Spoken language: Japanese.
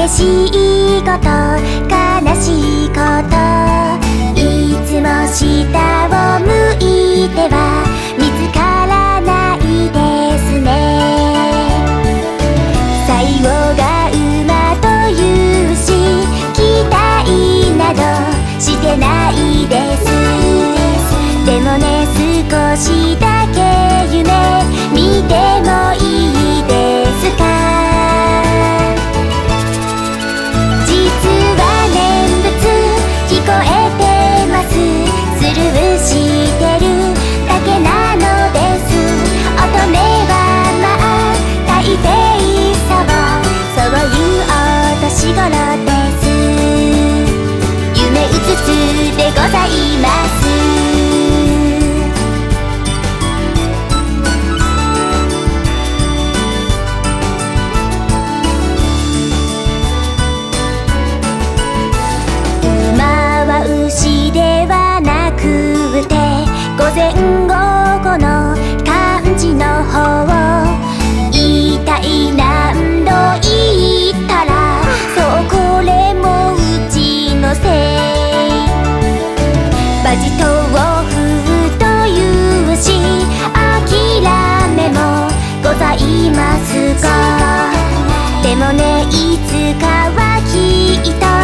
嬉しいこと悲しいこといつも下を向いては見つからないですね。最後が馬というし期待などしてないです。でもね少しだけ夢見てもいいですか。実は念仏聞こえてます。スルーしてるだけなのです。乙女はまあ大抵そういうお年頃です。夢うつつでございます。牛ではなくて午前午後の漢字の方言いたい何度言ったらそうこれもうちのせい。バジ豆腐というし諦めもございますが、でもねいつかはきっと